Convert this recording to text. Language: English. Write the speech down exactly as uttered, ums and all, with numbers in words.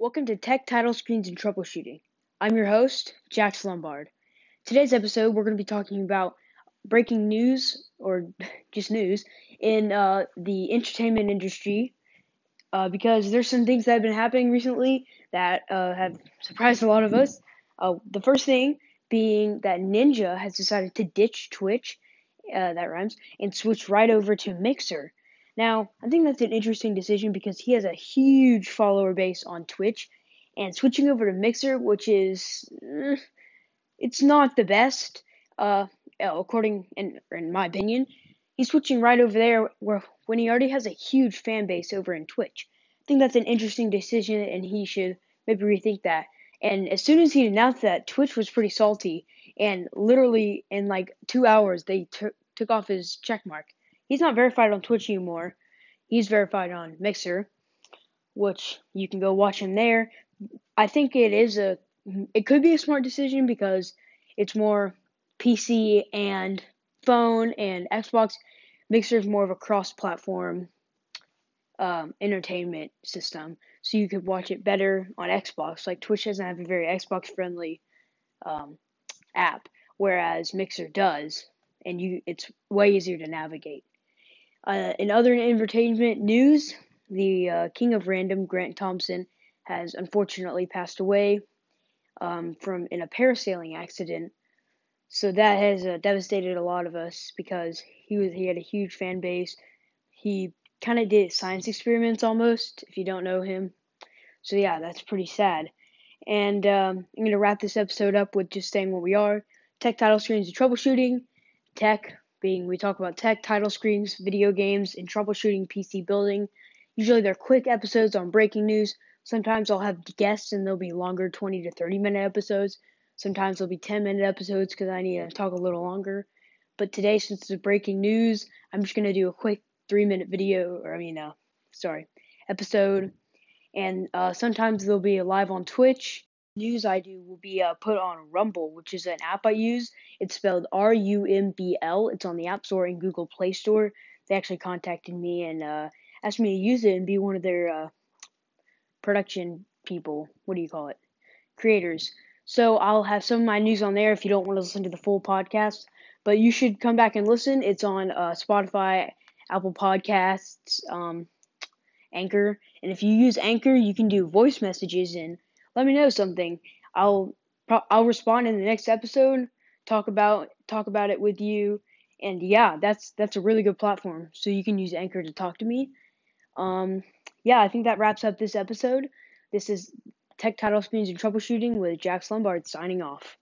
Welcome to Tech Title Screens and Troubleshooting. I'm your host, Jax Lombard. Today's episode, we're going to be talking about breaking news, or just news, in uh, the entertainment industry, uh, because there's some things that have been happening recently that uh, have surprised a lot of us. Uh, the first thing being that Ninja has decided to ditch Twitch, uh, that rhymes, and switch right over to Mixer. Now, I think that's an interesting decision because he has a huge follower base on Twitch, and switching over to Mixer, which is, eh, it's not the best, uh, according, in, in my opinion, he's switching right over there where, when he already has a huge fan base over in Twitch. I think that's an interesting decision, and he should maybe rethink that. And as soon as he announced that, Twitch was pretty salty, and literally in like two hours, they t- took off his check mark. He's not verified on Twitch anymore. He's verified on Mixer, which you can go watch him there. I think it is a, it could be a smart decision because it's more P C and phone and Xbox. Mixer is more of a cross-platform um, entertainment system, so you could watch it better on Xbox. Like Twitch doesn't have a very Xbox-friendly um, app, whereas Mixer does, and you it's way easier to navigate. Uh, in other entertainment news, the uh, king of random, Grant Thompson, has unfortunately passed away um, from in a parasailing accident. So that has uh, devastated a lot of us because he was he had a huge fan base. He kind of did science experiments almost, if you don't know him. So yeah, that's pretty sad. And um, I'm gonna wrap this episode up with just saying what we are: tech title screens and troubleshooting. Tech being we talk about tech title screens, video games, and troubleshooting P C building. Usually they're quick episodes on breaking news. Sometimes I'll have guests and they'll be longer, twenty to thirty minute episodes. Sometimes they'll be ten minute episodes because I need to talk a little longer. But today, since it's breaking news, I'm just gonna do a quick three minute video, or I mean, uh, sorry, episode. And uh, sometimes they'll be live on Twitch. News I do will be uh, put on Rumble, which is an app I use. It's spelled R U M B L. It's on the App Store and Google Play Store. They actually contacted me and uh, asked me to use it and be one of their uh, production people. What do you call it? Creators. So I'll have some of my news on there if you don't want to listen to the full podcast. But you should come back and listen. It's on uh, Spotify, Apple Podcasts, um, Anchor. And if you use Anchor, you can do voice messages and let me know something. I'll I'll respond in the next episode, talk about talk about it with you. And yeah, that's that's a really good platform. So you can use Anchor to talk to me. Um yeah, I think that wraps up this episode. This is Tech Title Screens and Troubleshooting with Jax Lombard signing off.